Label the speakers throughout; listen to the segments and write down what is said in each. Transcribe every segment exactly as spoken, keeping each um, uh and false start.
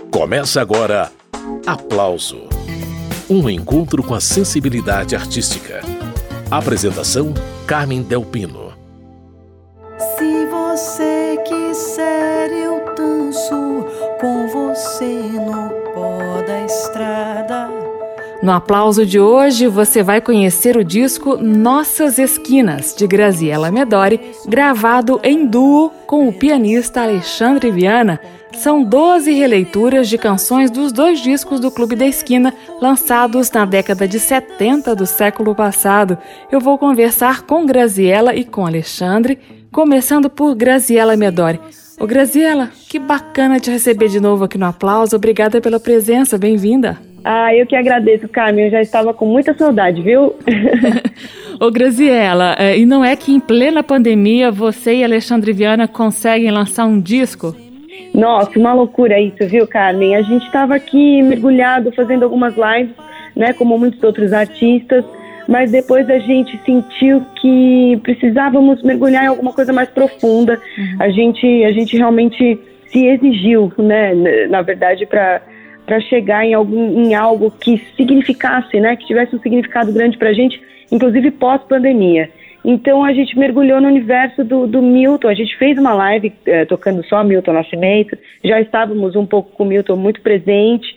Speaker 1: Começa agora Aplauso, um encontro com a sensibilidade artística. Apresentação, Carmen Del Pino.
Speaker 2: Se você quiser, eu danço com você no pó da estrada.
Speaker 3: No Aplauso de hoje, você vai conhecer o disco Nossas Esquinas, de Graziella Medori, gravado em duo com o pianista Alexandre Viana. São doze releituras de canções dos dois discos do Clube da Esquina, lançados na década de setenta do século passado. Eu vou conversar com Graziella e com Alexandre, começando por Graziella Medori. Ô Graziella, que bacana te receber de novo aqui no Aplauso. Obrigada pela presença, bem-vinda.
Speaker 4: Ah, eu que agradeço, Carmen. Eu já estava com muita saudade, viu?
Speaker 3: Ô Graziella, e não é que em plena pandemia você e Alexandre Viana conseguem lançar um disco?
Speaker 4: Nossa, uma loucura isso, viu, Carmen? A gente estava aqui mergulhado, fazendo algumas lives, né, como muitos outros artistas, mas depois a gente sentiu que precisávamos mergulhar em alguma coisa mais profunda. Uhum. A gente, a gente realmente se exigiu, né, na verdade, para para chegar em, algum, em algo que significasse, né, que tivesse um significado grande para a gente, inclusive pós-pandemia. Então a gente mergulhou no universo do, do Milton, a gente fez uma live eh, tocando só Milton Nascimento, já estávamos um pouco com o Milton muito presente,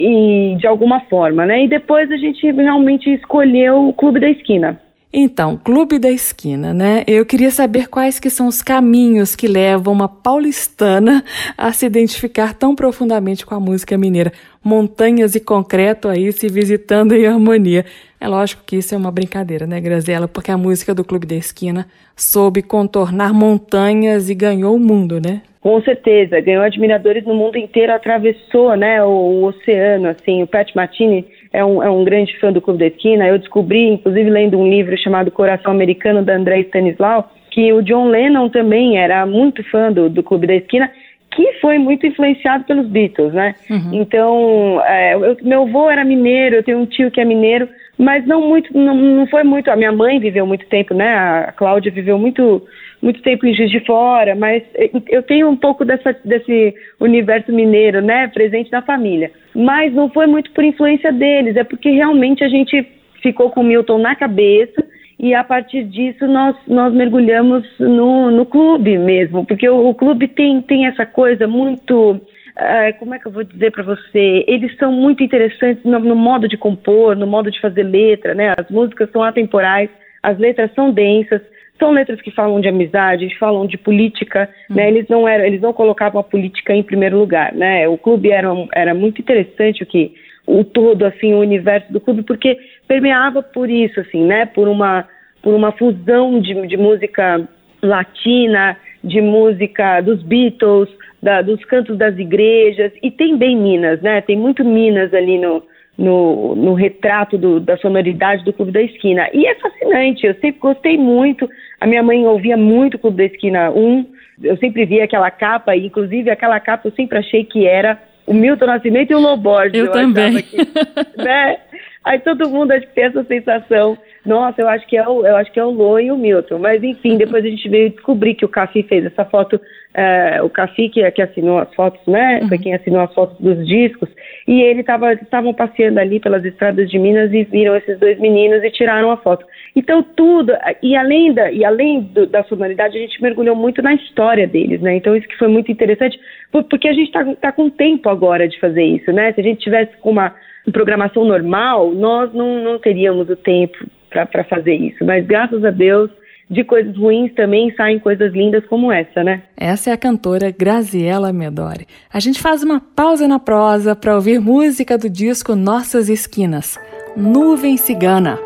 Speaker 4: e de alguma forma, né, e depois a gente realmente escolheu o Clube da Esquina.
Speaker 3: Então, Clube da Esquina, né? Eu queria saber quais que são os caminhos que levam uma paulistana a se identificar tão profundamente com a música mineira. Montanhas e concreto aí se visitando em harmonia. É lógico que isso é uma brincadeira, né, Graziella? Porque a música do Clube da Esquina soube contornar montanhas e ganhou o mundo, né?
Speaker 4: Com certeza, ganhou admiradores no mundo inteiro, atravessou, né, o, o oceano, assim. O Pat Metheny é um, é um grande fã do Clube da Esquina. Eu descobri, inclusive lendo um livro chamado Coração Americano, da André Stanislau, que o John Lennon também era muito fã do, do Clube da Esquina, que foi muito influenciado pelos Beatles, né? Uhum. Então, é, eu, meu avô era mineiro, eu tenho um tio que é mineiro, mas não muito, não, não foi muito. A minha mãe viveu muito tempo, né? A Cláudia viveu muito, muito tempo em Juiz de Fora, mas eu tenho um pouco dessa, desse universo mineiro, né? Presente na família. Mas não foi muito por influência deles, é porque realmente a gente ficou com o Milton na cabeça. E a partir disso nós, nós mergulhamos no, no clube mesmo, porque o, o clube tem, tem essa coisa muito, uh, como é que eu vou dizer para você, eles são muito interessantes no, no modo de compor, no modo de fazer letra, né? As músicas são atemporais, as letras são densas, são letras que falam de amizade, falam de política, uhum. né? Eles não eram, eles não colocavam a política em primeiro lugar, né? O clube era, era muito interessante o que o todo, assim, o universo do clube, porque permeava por isso, assim, né, por uma, por uma fusão de, de música latina, de música dos Beatles, da, dos cantos das igrejas, e tem bem Minas, né, tem muito Minas ali no, no, no retrato do, da sonoridade do Clube da Esquina, e é fascinante, eu sempre gostei muito, a minha mãe ouvia muito o Clube da Esquina um, eu sempre via aquela capa, e inclusive aquela capa eu sempre achei que era o Milton Nascimento e o Lô Borges.
Speaker 3: Eu, eu também.
Speaker 4: Que, né? Aí todo mundo acho que tem essa sensação. Nossa, eu acho que é o, eu acho que é o Lô e o Milton. Mas enfim, depois a gente veio descobrir que o Cafi fez essa foto. É, o Cafi que, que assinou as fotos, né? Foi quem assinou as fotos dos discos. E ele tava, estavam passeando ali pelas estradas de Minas e viram esses dois meninos e tiraram a foto. Então tudo, e além da, e além do, da sonoridade, a gente mergulhou muito na história deles, né? Então isso que foi muito interessante, porque a gente tá, tá com tempo agora de fazer isso, né? Se a gente tivesse com uma programação normal, nós não, não teríamos o tempo para fazer isso. Mas graças a Deus, de coisas ruins também saem coisas lindas como essa, né?
Speaker 3: Essa é a cantora Graziella Medori. A gente faz uma pausa na prosa para ouvir música do disco Nossas Esquinas, Nuvem Cigana.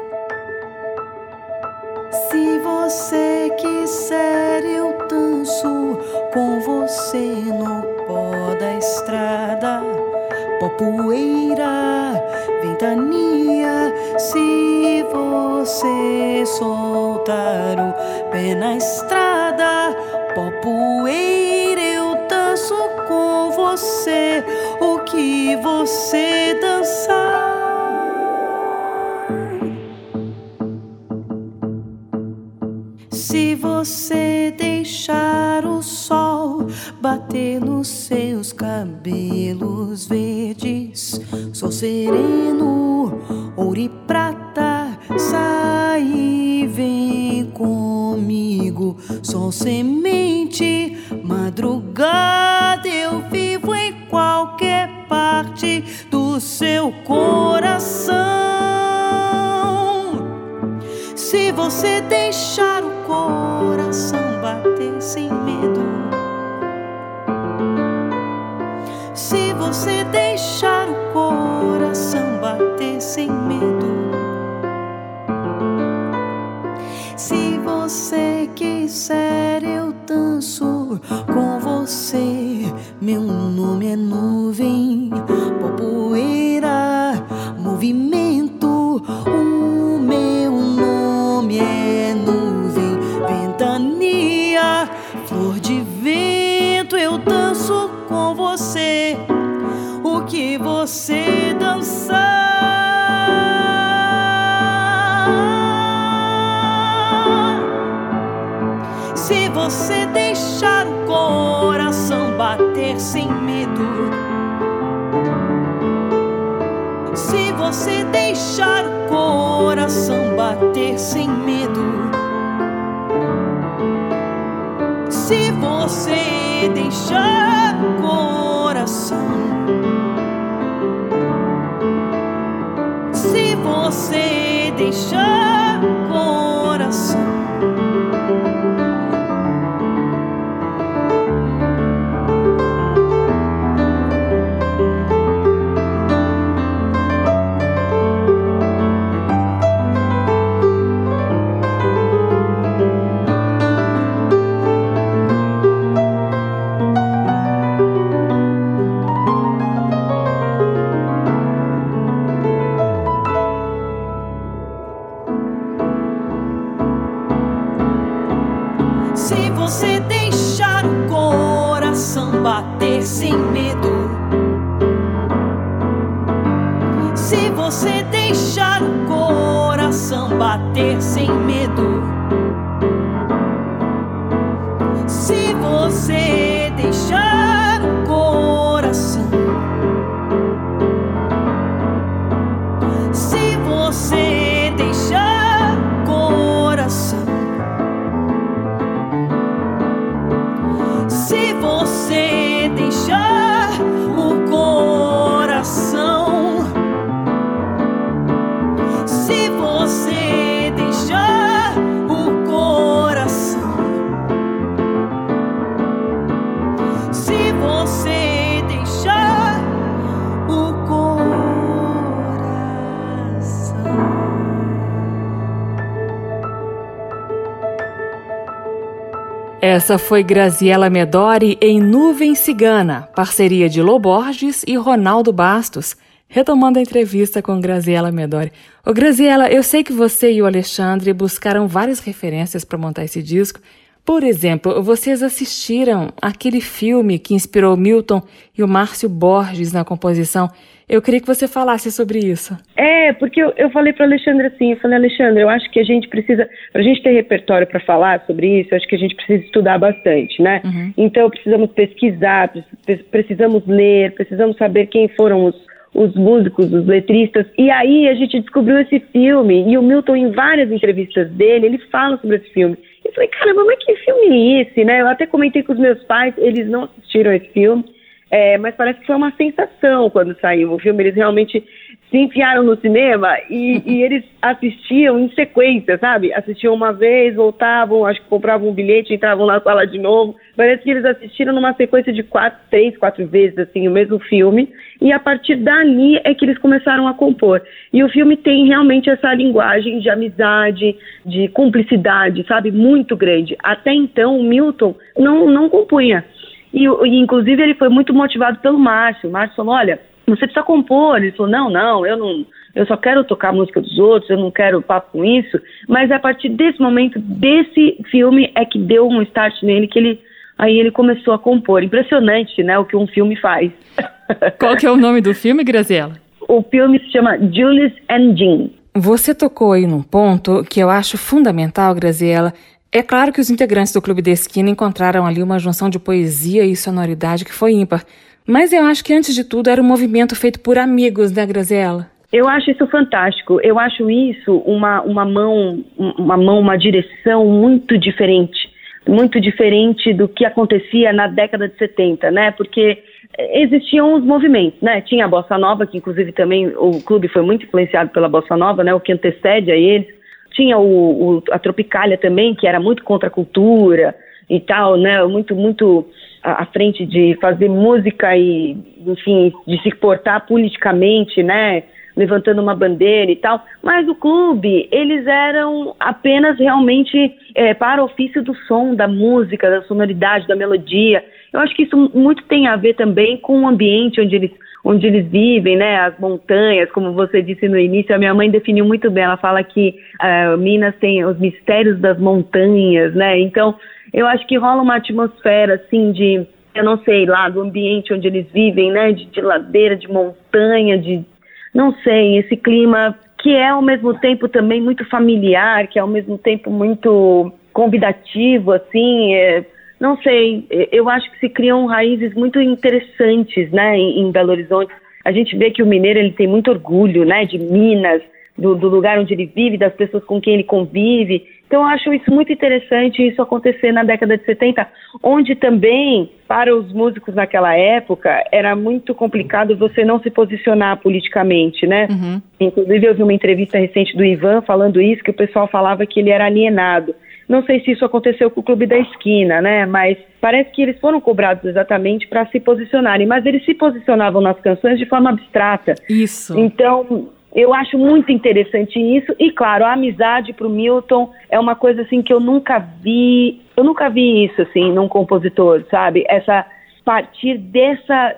Speaker 2: Se você quiser, eu danço com você no pó da estrada. Pó, poeira, ventania. Se você soltar o pé na estrada, pó, poeira, eu danço com você o que você dançar. Se você deixar o sol bater nos seus cabelos verdes. Sol sereno, ouro e prata, sai e vem comigo. Sol semente, madrugada, eu vivo em qualquer parte do seu coração. Se você deixar o coração bater sem medo, se você deixar o coração bater sem medo, se você quiser eu danço com você. Meu nome é nuvem, popoeira, movimento. O meu nome é nuvem, ventania, flor de vento. Eu danço com você o que você dançar. Se você deixar o coração bater sem medo, se você deixar o coração bater sem medo, se você deixar o coração, se você deixar o coração, se você deixar o coração bater sem medo, se você deixar o coração bater sem medo, se você deixar o coração, se você deixar o coração, se você deixar o coração, se você deixar o coração, se você deixar o coração.
Speaker 3: Essa foi Graziella Medori em Nuvem Cigana, parceria de Lô Borges e Ronaldo Bastos. Retomando a entrevista com Graziella Medori. Ô Graziella, eu sei que você e o Alexandre buscaram várias referências para montar esse disco. Por exemplo, vocês assistiram aquele filme que inspirou Milton e o Márcio Borges na composição. Eu queria que você falasse sobre isso.
Speaker 4: É, porque eu, eu falei para o Alexandre assim, eu falei, Alexandre, eu acho que a gente precisa, para a gente ter repertório para falar sobre isso, eu acho que a gente precisa estudar bastante, né? Uhum. Então precisamos pesquisar, precisamos ler, precisamos saber quem foram os, os músicos, os letristas, e aí a gente descobriu esse filme, e o Milton, em várias entrevistas dele, ele fala sobre esse filme. Eu falei, caramba, mas que filme é esse, né? Eu até comentei com os meus pais, eles não assistiram esse filme, é, mas parece que foi uma sensação quando saiu o filme. Eles realmente se enfiaram no cinema e, e eles assistiam em sequência, sabe? Assistiam uma vez, voltavam, acho que compravam um bilhete, entravam na sala de novo. Parece que eles assistiram numa sequência de quatro, três, quatro vezes, assim, o mesmo filme. E a partir dali é que eles começaram a compor. E o filme tem realmente essa linguagem de amizade, de cumplicidade, sabe? Muito grande. Até então, o Milton não, não compunha. E, e, inclusive, ele foi muito motivado pelo Márcio. O Márcio falou, olha, você precisa compor. Ele falou, não, não, eu não, eu só quero tocar a música dos outros, eu não quero papo com isso. Mas a partir desse momento, desse filme, é que deu um start nele, que ele, aí ele começou a compor. Impressionante, né, o que um filme faz.
Speaker 3: Qual que é o nome do filme, Graziella?
Speaker 4: O filme se chama Julius and Jean.
Speaker 3: Você tocou aí num ponto que eu acho fundamental, Graziella, É claro que os integrantes do Clube da Esquina encontraram ali uma junção de poesia e sonoridade que foi ímpar. Mas eu acho que, antes de tudo, era um movimento feito por amigos, né, Graziela?
Speaker 4: Eu acho isso fantástico. Eu acho isso uma, uma mão, uma mão, uma direção muito diferente. Muito diferente do que acontecia na década de setenta, né? Porque existiam os movimentos, né? Tinha a Bossa Nova, que inclusive também o clube foi muito influenciado pela Bossa Nova, né? O que antecede a eles. Tinha o, o, a Tropicália também, que era muito contra a cultura e tal, né? Muito, muito à frente de fazer música e, enfim, de se portar politicamente, né? Levantando uma bandeira e tal. Mas o clube, eles eram apenas realmente é, para o ofício do som, da música, da sonoridade, da melodia. Eu acho que isso muito tem a ver também com o ambiente onde eles, onde eles vivem, né? As montanhas, como você disse no início, a minha mãe definiu muito bem. Ela fala que uh, Minas tem os mistérios das montanhas, né? Então, eu acho que rola uma atmosfera, assim, de, eu não sei, lá do ambiente onde eles vivem, né? De, de ladeira, de montanha, de, não sei, esse clima que é ao mesmo tempo também muito familiar, que é ao mesmo tempo muito convidativo, assim, é, não sei, eu acho que se criam raízes muito interessantes, né, em, em Belo Horizonte. A gente vê que o mineiro, ele tem muito orgulho, né, de Minas, do, do lugar onde ele vive, das pessoas com quem ele convive. Então eu acho isso muito interessante, isso acontecer na década de setenta, onde também, para os músicos naquela época, era muito complicado você não se posicionar politicamente, né? Uhum. Inclusive eu vi uma entrevista recente do Ivan falando isso, que o pessoal falava que ele era alienado. Não sei se isso aconteceu com o Clube da Esquina, né? Mas parece que eles foram cobrados exatamente para se posicionarem, mas eles se posicionavam nas canções de forma abstrata.
Speaker 3: Isso.
Speaker 4: Então, eu acho muito interessante isso. E, claro, a amizade para o Milton é uma coisa, assim, que eu nunca vi... Eu nunca vi isso, assim, num compositor, sabe? Essa, partir dessa,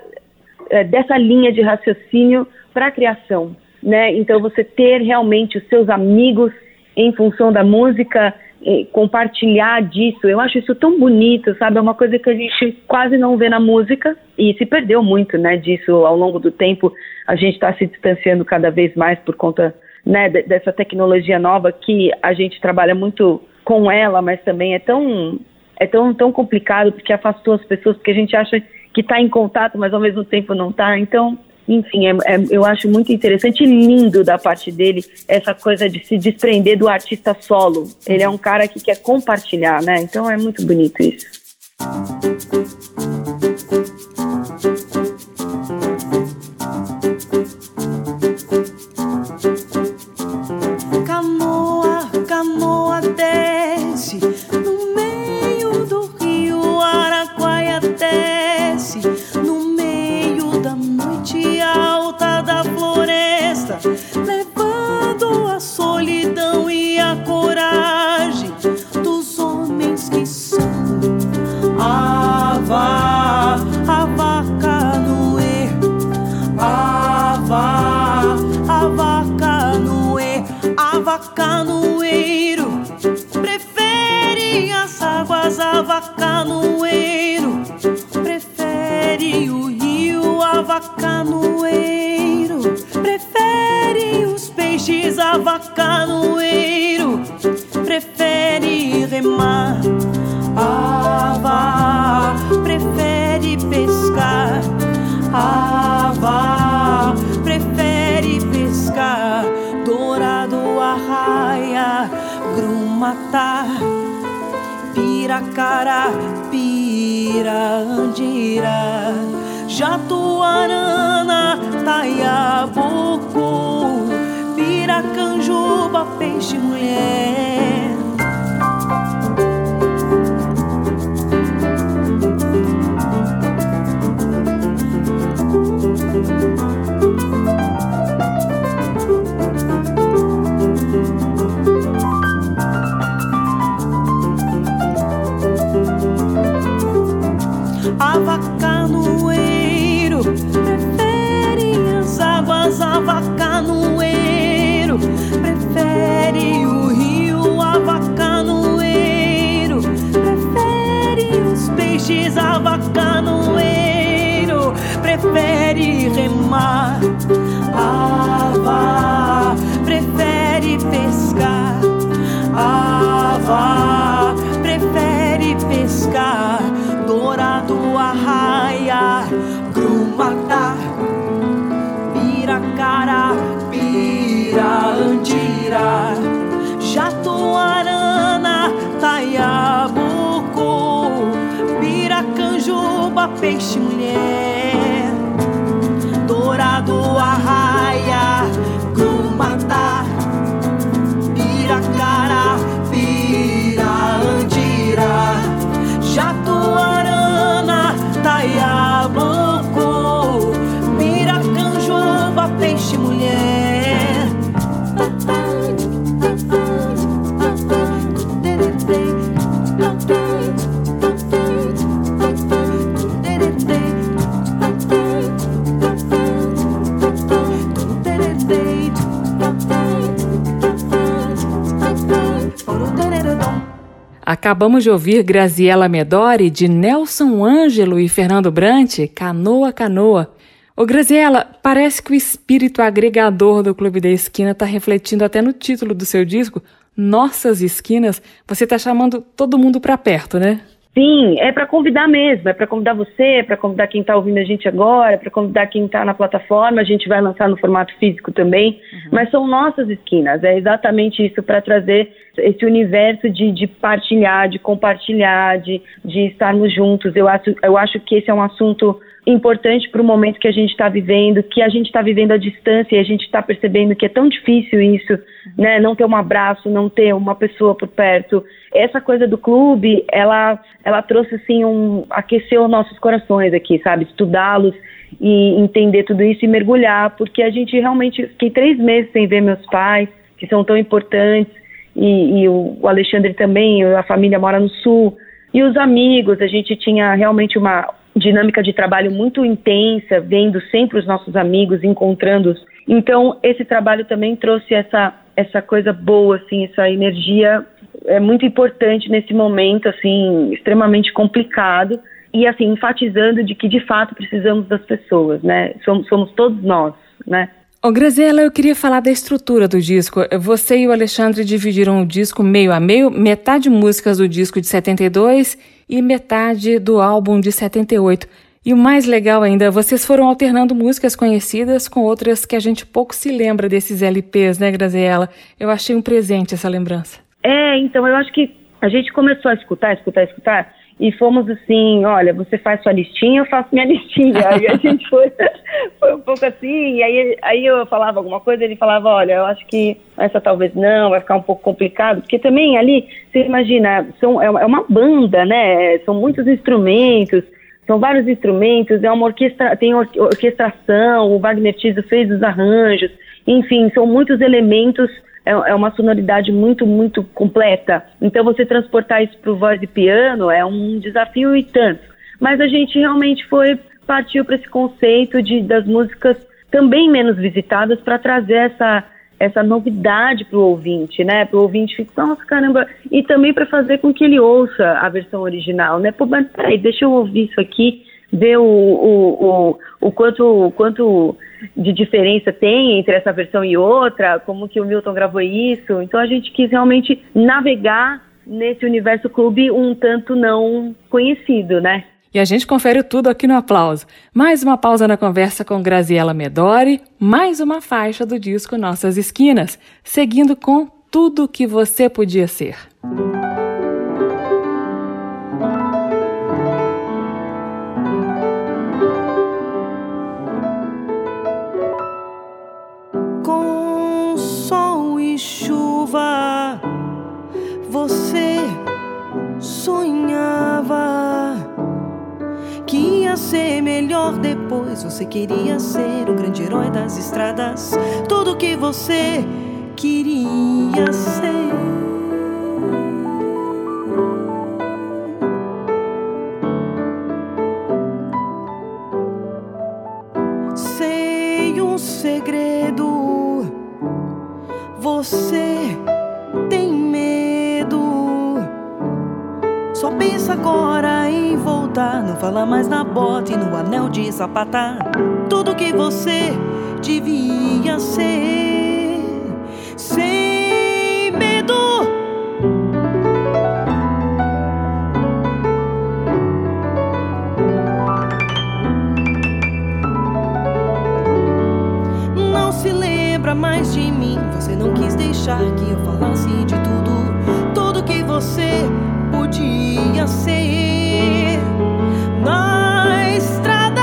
Speaker 4: dessa linha de raciocínio para a criação, né? Então, você ter realmente os seus amigos em função da música, compartilhar disso, eu acho isso tão bonito, sabe? É uma coisa que a gente quase não vê na música e se perdeu muito, né, disso ao longo do tempo. A gente está se distanciando cada vez mais por conta, né, dessa tecnologia nova que a gente trabalha muito com ela, mas também é tão, é tão, tão complicado porque afastou as pessoas, porque a gente acha que está em contato, mas ao mesmo tempo não está. Então, enfim, é, é, eu acho muito interessante e lindo da parte dele essa coisa de se desprender do artista solo. Ele é um cara que quer compartilhar, né? Então é muito bonito isso.
Speaker 2: Canoa, canoa desce no meio do rio Araguaia, desce no meio da noite alta da floresta, levando a solidão e a coragem dos homens que são Ava, Ava Canoe, Ava, Ava Canoe, Ava Canoeiro, prefere as águas, Ava Canoeiro, prefere o rio, Ava Canoeiro, prefere os peixes, Ava Canoeiro, prefere remar, Ava, prefere pescar, Ava, prefere pescar, dourado, arraia, grumatá, piracará, piraandira, jatuarana, taiabucu, piracanjuba, peixe mulher. Ava Canoeiro, prefere as águas, Ava Canoeiro, prefere o rio, Ava Canoeiro, prefere os peixes, Ava Canoeiro, prefere remar, Ava, prefere pescar, Ava, Dourado, Arraia, Grumata, Piracara, Piraandira, Jatuarana, Taiabucu, Piracanjuba, peixe mulher. Dourado, Arraia, Grumata, Piracara, Piraandira, Jatuarana, Taiabucu, Piracanjuba, peixe mulher.
Speaker 3: Acabamos de ouvir Graziella Medori, de Nelson Ângelo e Fernando Brant, Canoa, Canoa. Ô Graziella, parece que o espírito agregador do Clube da Esquina está refletindo até no título do seu disco, Nossas Esquinas. Você está chamando todo mundo para perto, né?
Speaker 4: Sim, é para convidar mesmo, é para convidar você, é para convidar quem está ouvindo a gente agora, é para convidar quem está na plataforma. A gente vai lançar no formato físico também, uhum. Mas são nossas esquinas, é exatamente isso, para trazer esse universo de, de partilhar, de compartilhar, de, de estarmos juntos. Eu acho, eu acho que esse é um assunto importante para o momento que a gente está vivendo, que a gente está vivendo à distância e a gente está percebendo que é tão difícil isso, uhum. né? Não ter um abraço, não ter uma pessoa por perto. Essa coisa do clube, ela, ela trouxe assim, um, aqueceu nossos corações aqui, sabe? Estudá-los e entender tudo isso e mergulhar, porque a gente realmente, fiquei três meses sem ver meus pais, que são tão importantes, e, e o, o Alexandre também, a família mora no Sul, e os amigos, a gente tinha realmente uma dinâmica de trabalho muito intensa, vendo sempre os nossos amigos, encontrando-os. Então, esse trabalho também trouxe essa, essa coisa boa, assim, essa energia é muito importante nesse momento, assim, extremamente complicado, e, assim, enfatizando de que, de fato, precisamos das pessoas, né? Somos, somos todos nós, né?
Speaker 3: Ô, Graziella, eu queria falar da estrutura do disco. Você e o Alexandre dividiram o disco meio a meio, metade músicas do disco de setenta e dois e metade do álbum de setenta e oito. E o mais legal ainda, vocês foram alternando músicas conhecidas com outras que a gente pouco se lembra desses L Ps, né, Graziella? Eu achei um presente essa lembrança.
Speaker 4: É, então, eu acho que a gente começou a escutar, escutar, escutar, e fomos assim, olha, você faz sua listinha, eu faço minha listinha. Aí a gente foi, foi um pouco assim, e aí, aí eu falava alguma coisa, ele falava, olha, eu acho que essa talvez não, vai ficar um pouco complicado, porque também ali, você imagina, são, é uma banda, né, são muitos instrumentos, são vários instrumentos, é uma orquestra, tem or- orquestração, o Wagner Tiso fez os arranjos, enfim, são muitos elementos. É uma sonoridade muito, muito completa. Então, você transportar isso para o voz e piano é um desafio e tanto. Mas a gente realmente foi, partiu para esse conceito de, das músicas também menos visitadas para trazer essa, essa novidade para o ouvinte, né? Para o ouvinte ficar, nossa, caramba, e também para fazer com que ele ouça a versão original, né? Pô, mas peraí, deixa eu ouvir isso aqui, ver o, o, o, o quanto... O quanto de diferença tem entre essa versão e outra, como que o Milton gravou isso. Então a gente quis realmente navegar nesse universo clube um tanto não conhecido, né?
Speaker 3: E a gente confere tudo aqui no Aplauso. Mais uma pausa na conversa com Graziella Medori, mais uma faixa do disco Nossas Esquinas, seguindo com Tudo Que Você Podia Ser.
Speaker 2: Chuva, você sonhava que ia ser melhor depois. Você queria ser o grande herói das estradas, tudo que você queria ser. Sei um segredo. Você tem medo, só pensa agora em voltar. Não fala mais na bota e no anel de sapatar. Tudo que você devia ser, sem medo. lembra mais de mim. Você não quis deixar que eu falasse de tudo, tudo que você podia ser. Na estrada,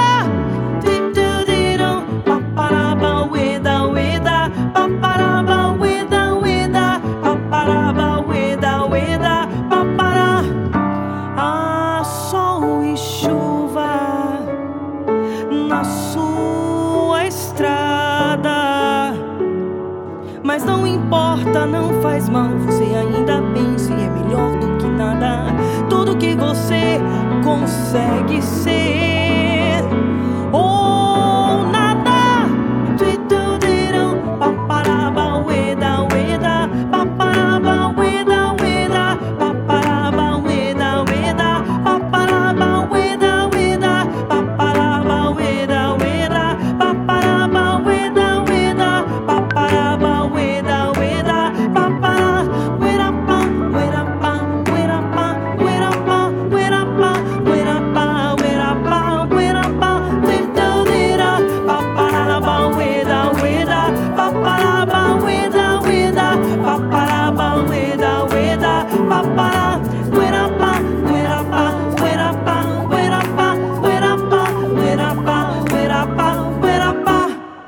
Speaker 2: paparaba, ueda, ueda, paparaba, ueda, ueda, paparaba, ueda, ueda, papará. Ah, sol e chuva na sua estrada, mas não importa, não faz mal. Você ainda pensa e é melhor do que nada. Tudo que você consegue ser ou nada. Paparaba, ueda, ueda, paparaba, ueda, ueda, paparaba, ueda, ueda, paparaba, ueda, ueda, paparaba, ueda, ueda, paparaba, ueda, ueda, paparaba, ueda, ueda, papará, uera pa, uera pa, uera pa, uera pa, uera pa, uera pa, uera pa, uera pa, uera, paparaba, ueda, ueda, paparaba, ueda, ueda, paparaba, ueda, ueda, papará, uera pa, uera pa, uera pa, uera pa, uera pa, uera pa, uera pa, uera pa.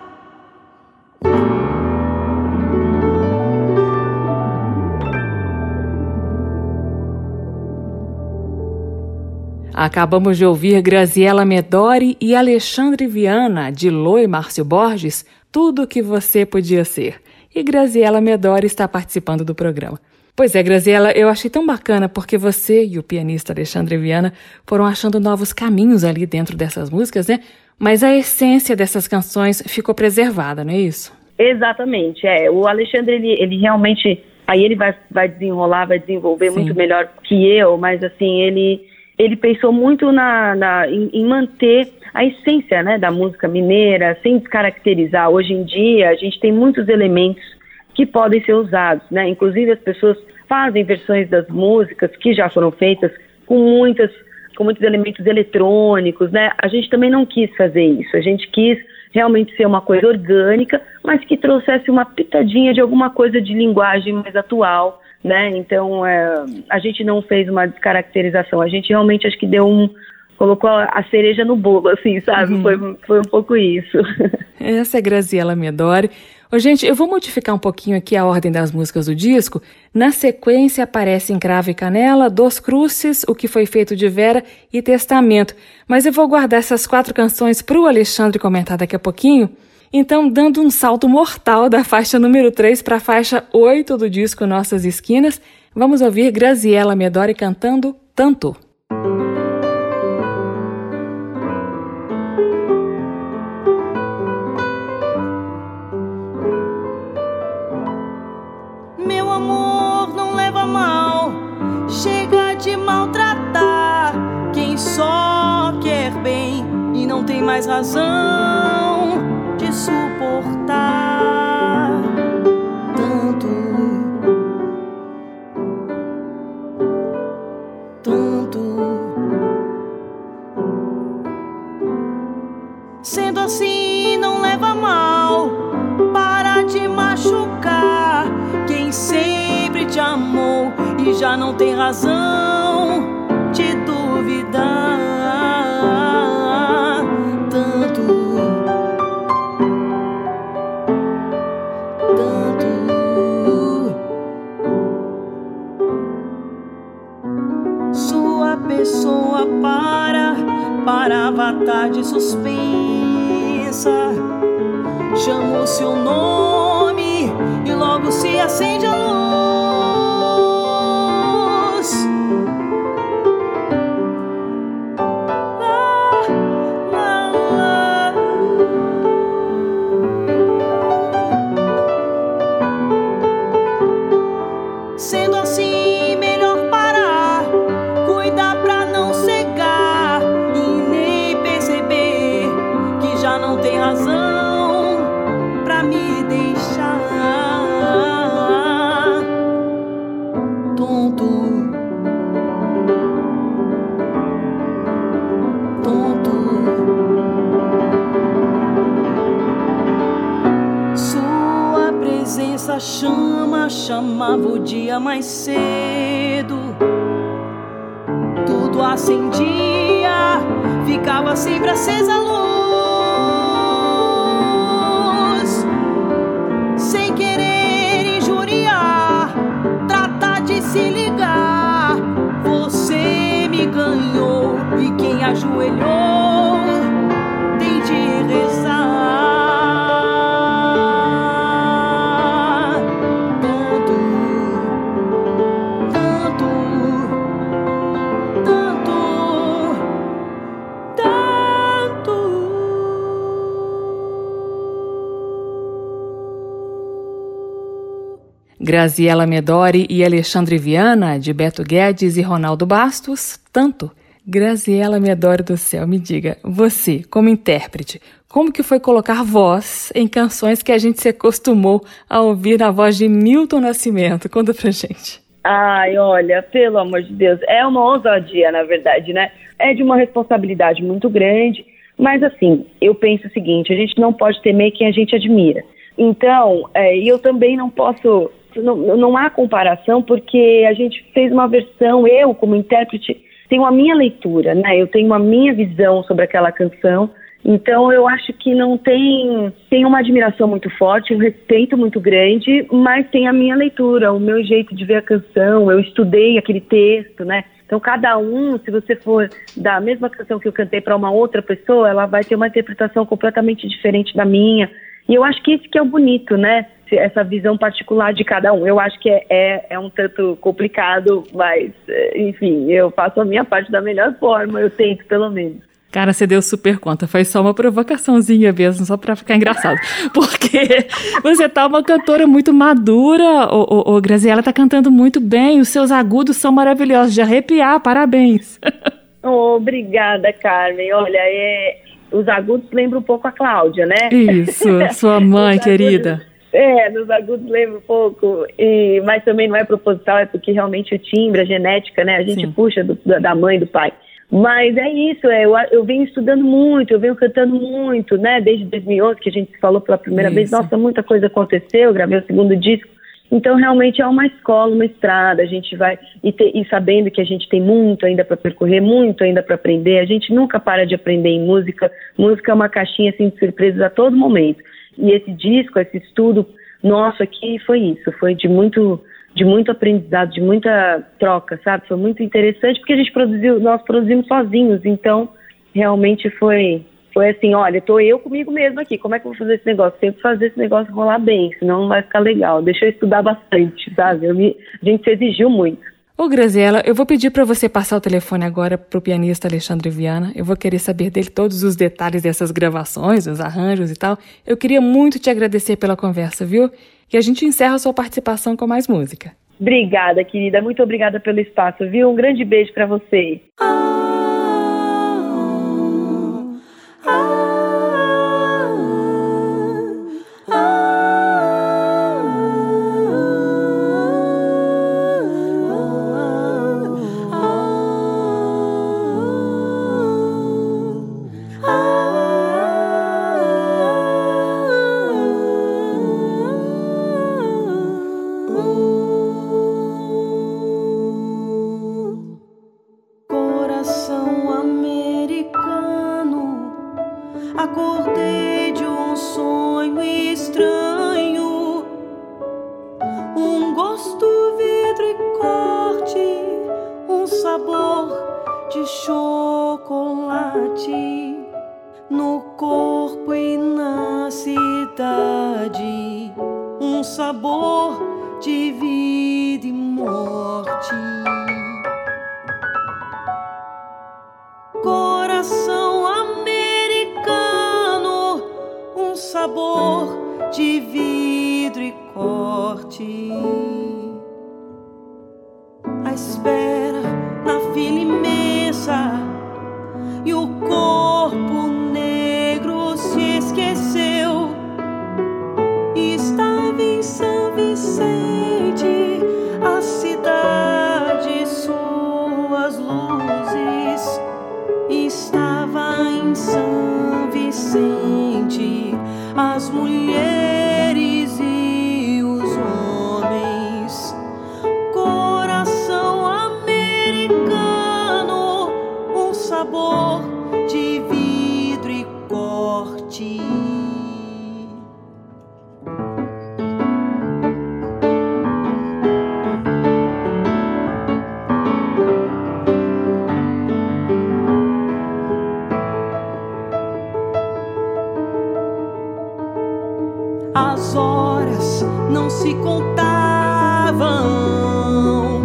Speaker 3: Acabamos de ouvir Graziella Medori e Alexandre Viana, de Lô e Márcio Borges, Tudo que Você Podia Ser. E Graziella Medori está participando do programa. Pois é, Graziella, eu achei tão bacana porque você e o pianista Alexandre Viana foram achando novos caminhos ali dentro dessas músicas, né? Mas a essência dessas canções ficou preservada, não é isso?
Speaker 4: Exatamente, é. O Alexandre, ele, ele realmente, aí ele vai, vai desenrolar, vai desenvolver Sim. muito melhor que eu, mas assim, ele, ele pensou muito na, na, em, em manter a essência, né, da música mineira, sem descaracterizar. Hoje em dia, a gente tem muitos elementos que podem ser usados, né? Inclusive as pessoas fazem versões das músicas que já foram feitas com muitas, com muitos elementos eletrônicos, né? A gente também não quis fazer isso, a gente quis realmente ser uma coisa orgânica, mas que trouxesse uma pitadinha de alguma coisa de linguagem mais atual, né? Então, é, a gente não fez uma descaracterização, a gente realmente acho que deu um, colocou a cereja no bolo, assim, sabe? Uhum. Foi, foi um pouco isso.
Speaker 3: Essa é Graziella Medori. Ô, gente, eu vou modificar um pouquinho aqui a ordem das músicas do disco. Na sequência aparecem Cravo e Canela, Dos Cruces, O Que Foi Feito de Vera e Testamento. Mas eu vou guardar essas quatro canções para o Alexandre comentar daqui a pouquinho. Então, dando um salto mortal da faixa número três para a faixa oito do disco Nossas Esquinas, vamos ouvir Graziella Medori cantando Tanto.
Speaker 2: Chega de maltratar quem só quer bem e não tem mais razão de suportar tanto, tanto. Sendo assim, não leva mal, para de machucar quem sempre te amou e já não tem razão de duvidar tanto, tanto. Sua pessoa para, para avatar de suspensa, chama o seu nome e logo se acende a luz. Sendo assim, melhor parar, cuidar pra não cegar e nem perceber que já não tem razão pra me deixar tonto, tonto. Sua Essa chama chamava o dia mais cedo. Tudo acendia, ficava sempre acesa a luz. Sem querer injuriar, tratar de se ligar. Você me ganhou e quem ajoelhou tem de rezar.
Speaker 3: Graziella Medori e Alexandre Viana, de Beto Guedes e Ronaldo Bastos, tanto. Graziella Medori do céu, me diga, você, como intérprete, como que foi colocar voz em canções que a gente se acostumou a ouvir na voz de Milton Nascimento? Conta pra gente.
Speaker 4: Ai, olha, pelo amor de Deus, é uma ousadia, na verdade, né? É de uma responsabilidade muito grande, mas assim, eu penso o seguinte, a gente não pode temer quem a gente admira. Então, é, eu também não posso... Não, não há comparação, porque a gente fez uma versão, eu como intérprete tenho a minha leitura, né? Eu tenho a minha visão sobre aquela canção, então eu acho que não tem, tem uma admiração muito forte, um respeito muito grande, mas tem a minha leitura, o meu jeito de ver a canção, eu estudei aquele texto, né? Então cada um, se você for da mesma canção que eu cantei para uma outra pessoa, ela vai ter uma interpretação completamente diferente da minha, e eu acho que isso que é o bonito, né? Essa visão particular de cada um. Eu acho que é, é, é um tanto complicado, mas, enfim, eu faço a minha parte da melhor forma, eu tento, pelo menos.
Speaker 3: Cara, você deu super conta, foi só uma provocaçãozinha mesmo, só pra ficar engraçado, porque você tá uma cantora muito madura, ô, ô, ô, Graziella tá cantando muito bem, os seus agudos são maravilhosos, de arrepiar, parabéns.
Speaker 4: Oh, obrigada, Carmen, olha, é, os agudos lembram um pouco a Cláudia, né?
Speaker 3: Isso, sua mãe querida.
Speaker 4: É, nos agudos lembra um pouco, e, mas também não é proposital, é porque realmente o timbre, a genética, né, a gente Sim. puxa do, da mãe e do pai. Mas é isso, é, eu, eu venho estudando muito, eu venho cantando muito, né, desde dois mil e onze, que a gente se falou pela primeira isso. vez, nossa, muita coisa aconteceu, eu gravei o segundo disco, então realmente é uma escola, uma estrada, a gente vai, e, te, e sabendo que a gente tem muito ainda para percorrer, muito ainda para aprender, a gente nunca para de aprender em música, música é uma caixinha assim, de surpresas a todo momento. E esse disco, esse estudo nosso aqui foi isso, foi de muito, de muito aprendizado, de muita troca, sabe? Foi muito interessante porque a gente produziu, nós produzimos sozinhos, então realmente foi, foi assim, olha, tô eu comigo mesmo aqui, como é que eu vou fazer esse negócio? Tenho que fazer esse negócio rolar bem, senão não vai ficar legal, deixa eu estudar bastante, sabe? Eu me, a gente se exigiu muito.
Speaker 3: Ô Graziella, eu vou pedir para você passar o telefone agora pro pianista Alexandre Viana. Eu vou querer saber dele todos os detalhes dessas gravações, os arranjos e tal. Eu queria muito te agradecer pela conversa, viu? E a gente encerra a sua participação com mais música.
Speaker 4: Obrigada, querida. Muito obrigada pelo espaço, viu? Um grande beijo para você.
Speaker 2: As mulheres e os homens corte. As horas não se contavam,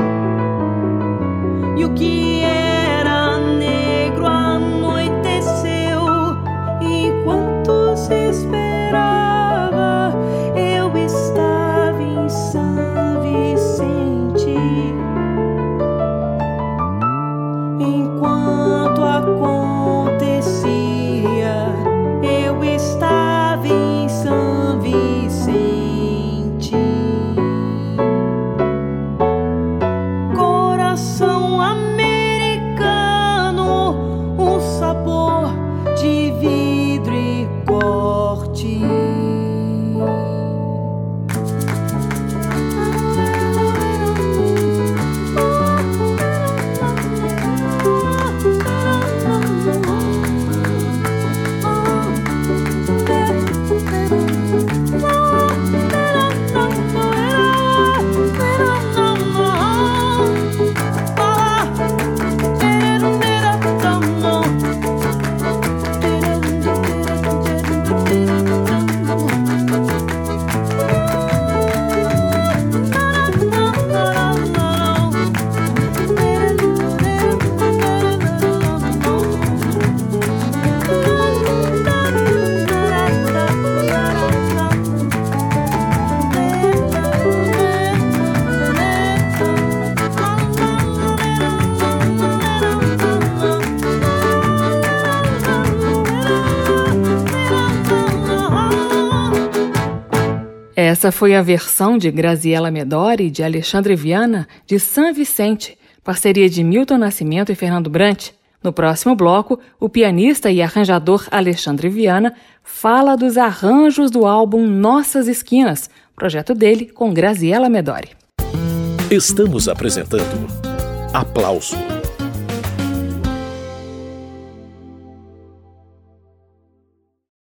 Speaker 2: e o que era negro anoiteceu. Enquanto se esperava, eu estava em São Vicente. Enquanto acontecia, eu estava em São Vicente. Coração americano, um sabor de vidro e corte.
Speaker 3: Essa foi a versão de Graziella Medori e de Alexandre Viana de São Vicente, parceria de Milton Nascimento e Fernando Brant. No próximo bloco, o pianista e arranjador Alexandre Viana fala dos arranjos do álbum Nossas Esquinas, projeto dele com Graziella Medori.
Speaker 1: Estamos apresentando Aplauso